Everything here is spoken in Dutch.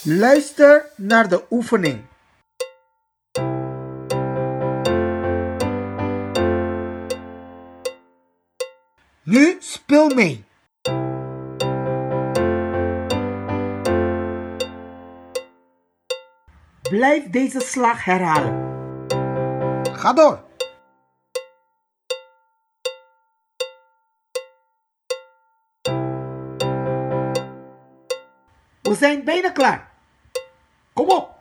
Luister naar de oefening. Nu speel mee. Blijf deze slag herhalen. Ga door. We zijn bijna klaar. Kom op.